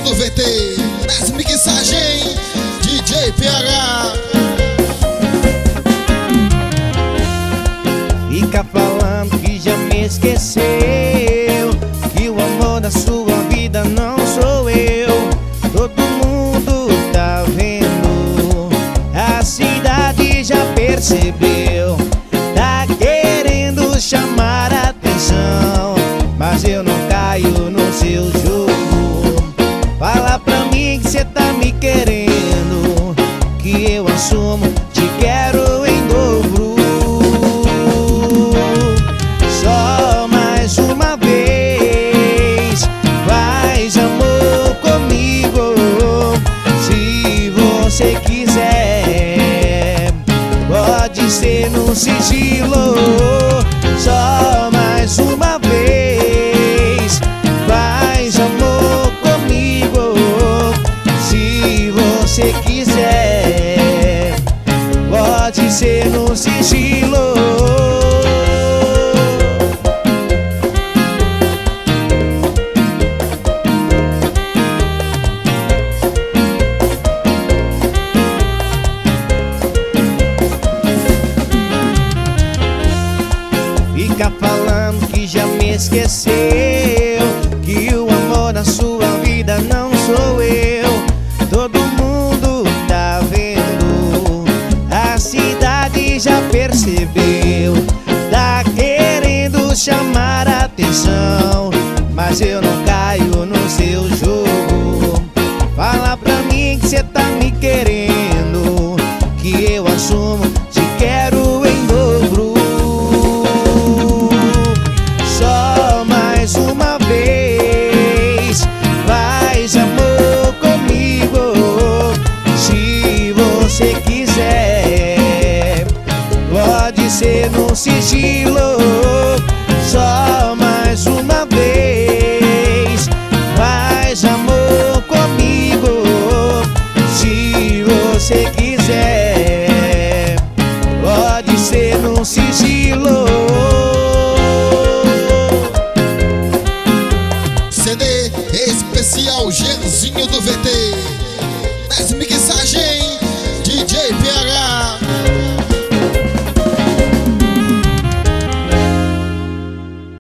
do VT, nas mixagens, DJ PH. Fica falando que já me esqueceu, que o amor da sua vida não sou eu. Todo mundo tá vendo, a cidade já percebeu. Tá querendo chamar a atenção, mas eu não caio no seu jogo. Fala pra mim que cê tá me querendo, que eu assumo, te quero em dobro. Só mais uma vez, faz amor comigo. Se você quiser, pode ser no sigilo. Só mais uma vez, faz amor comigo. Se você quiser, pode ser no sigilo. Fica falando que já me esqueceu, que o amor da sua vida não sou eu. Todo mundo tá vendo, a cidade já percebeu. Tá querendo chamar a atenção, mas eu não caio no seu jogo. Fala pra mim que cê tá me querendo, que eu assumo, te quero em dobro. Só mais uma vez, faz amor comigo. Se você quiser, pode ser no sigilo. Só mais uma vez, faz amor comigo. Se você quiser, pode ser no sigilo. CD especial Genzinho do VT, nas mixagens, DJ PH.